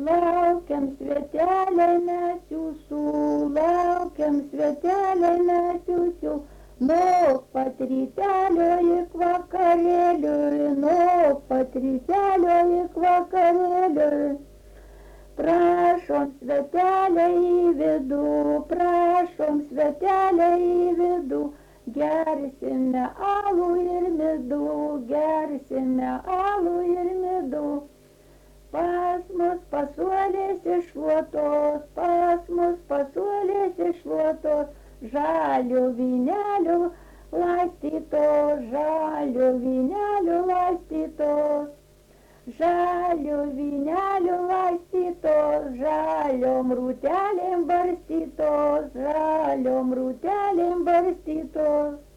Laukiam sveteliai mes jūsų, laukiam sveteliai mes jūsų, nuo pat rytelio iki vakarėliui, nuo pat rytelio iki vakarėliui. Prašom sveteliai į vidų, prašom sveteliai į vidų, gersime alų ir midų, gersime alų ir midų. Pas mus pasuolės iššluotos, pas mus pasuolės iššluotos, žalio vynelio laistytos, žalio vynelio laistytos, žalio vynelio laistytos, žaliom rūtelėm barstytos, žaliom rūtelėm barstytos.